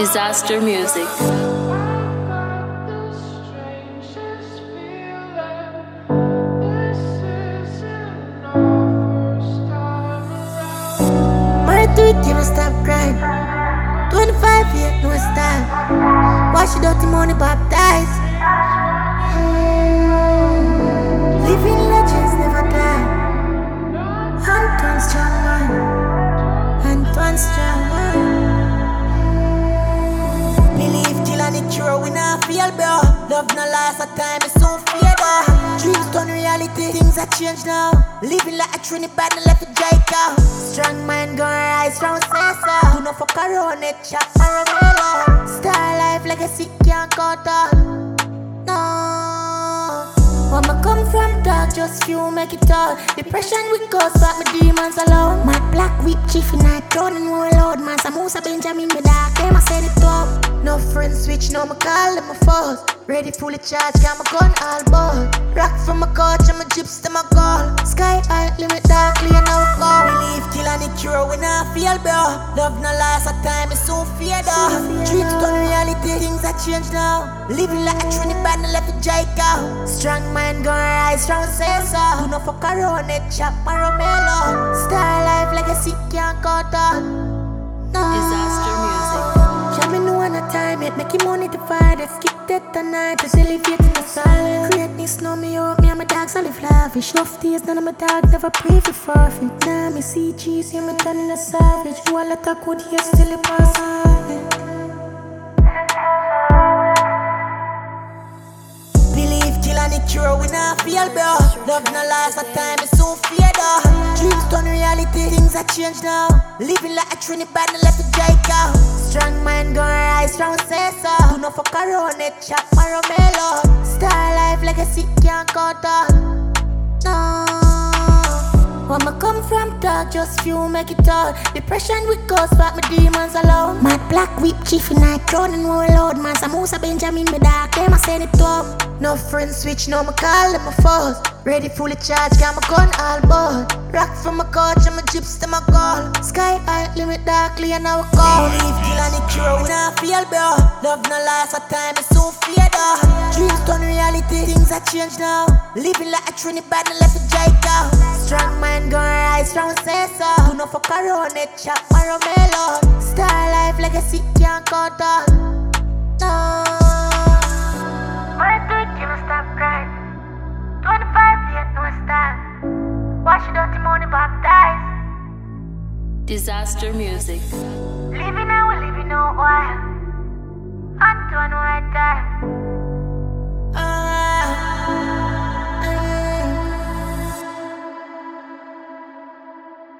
Disaster Music. Never stop crying. 25 years, no style. Wash your dirty money, baptized. Living legends never die. Antoine strong man. Antoine strong man. Believe kill and the cure, we not feel, bro. Love no last, a time is so fear, though. Dreams turn reality, things are changed now. Living like a Trinidad and left a Jamaica. Strong mind gonna rise from Cesar. Do not fuck around it, chop Maramelo. Star life legacy can't cut off. No. When I come from dark, just few make it all. Depression with ghosts, but my demons alone. My black whip chief in night, throne and more loud. Man, Samusa Benjamin, me dark, them I said it up. No friends switch, no, me call them my foes. Ready fully charged, got my gun all bold. Rock from my couch and my gyps to my goal. Sky high, limit darkly and now go. Believe kill and the cure, we not feel, bro. Love no last, a time is so fear, though. Dreams turn reality, things are changed now. Living like a Trinidad and left a Jamaica. Strong mind gonna rise from Cesar. Do not fuck around it, chop Maramelo. Star life legacy can't cut off. No. Disaster Music. Jam me no one a time yet, making money to fight it. Skip that tonight, just elevate in the silence. Greatness know me up, me and my dogs I live lavish. Rough days, none of my dogs never pray for forfeit. Now me see cheese, yeah me turning a savage. You all attack good, here still a pass on it. Believe kill and the cure, we not feel, bro. Love no last, a time is so fear, though. Dreams turn reality, things are changed now. Living like a Trinidad and left a Jamaica. Strong mind gonna rise from Cesar. Do not fuck around it, chop Maramelo. Star life legacy can't cut off. No. When I come from dark, just few make it all. Depression with ghosts, but my demons alone. My black whip chief in night, throne and more loud. Man, Samusa Benjamin, me dark, them I send it up. No friends switch, no, me call them my foes. Ready fully charged, got my gun all bold. Rock from my couch and my gyps to my goal. Sky high, limit darkly and now I go. Believe kill and the cure, we not feel, bro. Love no last, a time is so fear, though. Dreams turn reality, things are changed now. Living like a Trinidad and left a Jamaica. Strong mind gonna rise from Cesar. Do not fuck around it, chop Maramelo. Star life legacy can't cut off. No. Never stop crying. 25 years, no style. Wash your dirty money, baptized. Disaster Music. Living now, living no while.